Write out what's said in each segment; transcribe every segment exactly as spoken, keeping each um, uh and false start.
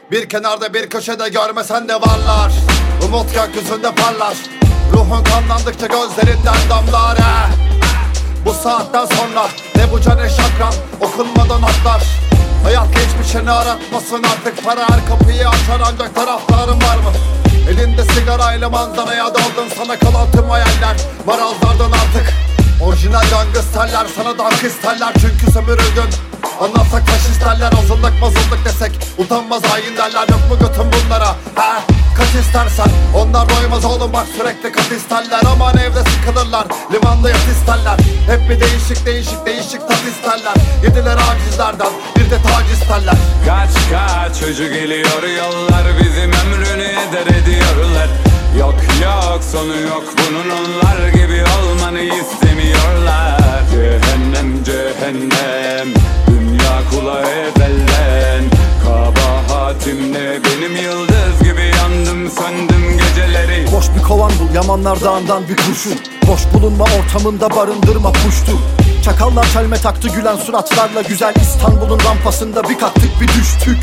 Bir kenarda bir köşede görmesen de varlar. Umut gökyüzünde parlar. Ruhun kanlandıkça gözlerinden damlar he. Bu saatten sonra ne bu can ne şakran, okunmadan atlar. Hayat geçmişini aratmasın artık. Para her kapıyı açar ancak taraftarın var mı? Elinde sigarayla manzaraya daldın, sana kalan tüm hayaller marazlardan artık. Orijinal gangsterler sana dank isterler çünkü sömürüldün. Anlatsak faşistlerler, azınlık mazınlık desek utanmaz hain derler. Yok mu götün bunlara he? Kaç istersen onlar doymaz oğlum, bak sürekli kat isterler. Aman evde sıkılırlar, limanda yat isterler. Hep bir değişik değişik değişik tat isterler. Yediler acizlerden bir de tac isterler. Kaç kaç çocuk geliyor yollar, bizim ömrünü eder ediyorlar. Yok yok sonu yok bunun, onlar gibi olmanı istemiyorlar. Cehennem cehennem, dünya kula ezelden. Kabahatim ne benim, yıldız gibi yandım söndüm geceleri. Boş bir kovan bul, Yamanlar Dağı'ndan bir kurşun. Boş bulunma ortamında barındırma puştu. Çakallar çelme taktı gülen suratlarla, güzel İstanbul'un rampasında bir kalktık bir düştük.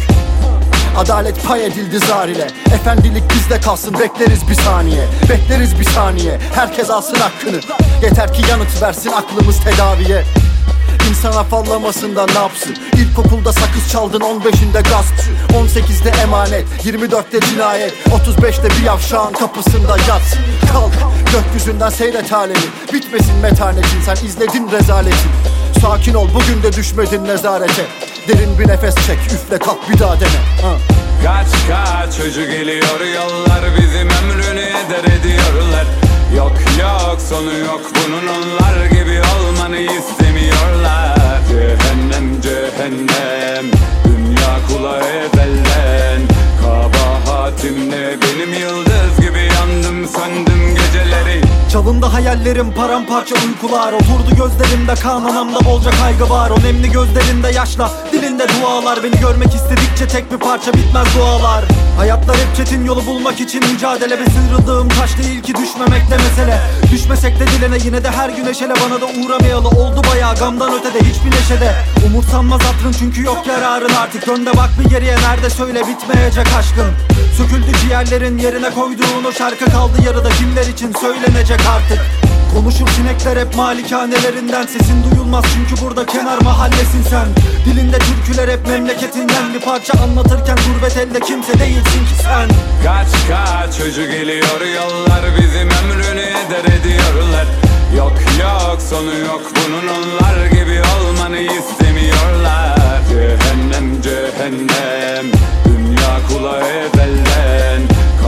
Adalet pay edildi zar ile, efendilik bizde kalsın, bekleriz bir saniye. Bekleriz bir saniye, herkes alsın hakkını. Yeter ki yanıt versin aklımız tedaviye. İnsan afallamasından ne yapsın? İlkokulda sakız çaldın, on beşinde gaspçı, on sekizde emanet, yirmi dörtte cinayet, otuz beşte bir yavşağın kapısında yat. Kalk gökyüzünden seyret alemi, bitmesin metanetin, sen izledin rezaleti. Sakin ol, bugün de düşmedin nezarete. Derin bir nefes çek, üfle kalk bir daha dene ha. Kaç kaç çocuk geliyor yollar, bizim ömrünü eder ediyorlar. Yok yok sonu yok bunun, onlar gibi olmanı istemiyorlar. Cehennem cehennem, dünya kula ezelden. Kabahatim ne benim, yıldız gibi yandım söndüm geceleri. Çalındı hayallerim, paramparça uykular. Oturdu gözlerimde kan, anamda bolca kaygı var. O nemli gözlerinde yaşla, dilinde dualar. Beni görmek istedikçe tek bir parça bitmez dualar. Hayatlar hep çetin, yolu bulmak için mücadele. Ve sıyrıldığım taş değil ki düşmemekte mesele. Düşmesek de dilene, yine de her gün eşele. Bana da uğramayalı oldu bayağı, gamdan ötede hiçbir neşede. Umursanmaz hatırın çünkü yok yararın artık. Önde bak bir geriye, nerede söyle bitmeyecek aşkın. Söküldü ciğerlerin, yerine koyduğun o şarkı kaldı yarıda, kimler için söylenecek artık. Konuşur sinekler hep malikanelerinden, sesin duyulmaz çünkü burada kenar mahallesin sen. Dilinde türküler hep memleketinden, bir parça anlatırken gurbet elde kimse değilsin ki sen. Kaç kaç çocuk geliyor yollar, bizim ömrünü eder ediyorlar. Yok yok sonu yok bunun, onlar gibi olmanı istemiyorlar. Cehennem cehennem, dünya kula ezelden.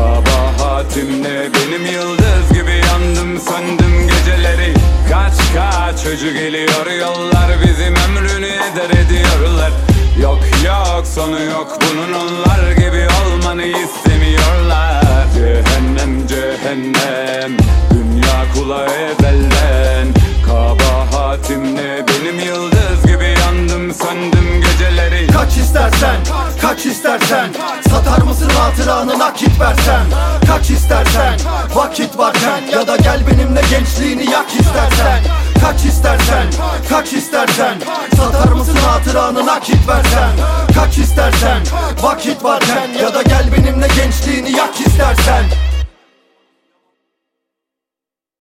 Kabahatim ne benim, yıldız gibi yandım söndüm geceleri. Kaç kaç çocuk geliyor yollar, bizim ömrünü eder ediyorlar. Yok yok sonu yok bunun, onlar gibi olmanı istemiyorlar. Cehennem cehennem, dünya kula ezelden. Kabahatim ne benim, yıldız gibi yandım söndüm geceleri. Kaç istersen, kaç istersen, satar mısın hatıranı nakit versen? Kaç istersen, vakit varken, ya da gel benimle gençliğini yak istersen. Kaç istersen, kaç istersen, satar mısın hatıranı nakit versen? Kaç istersen, vakit varken, ya da gel benimle gençliğini yak istersen.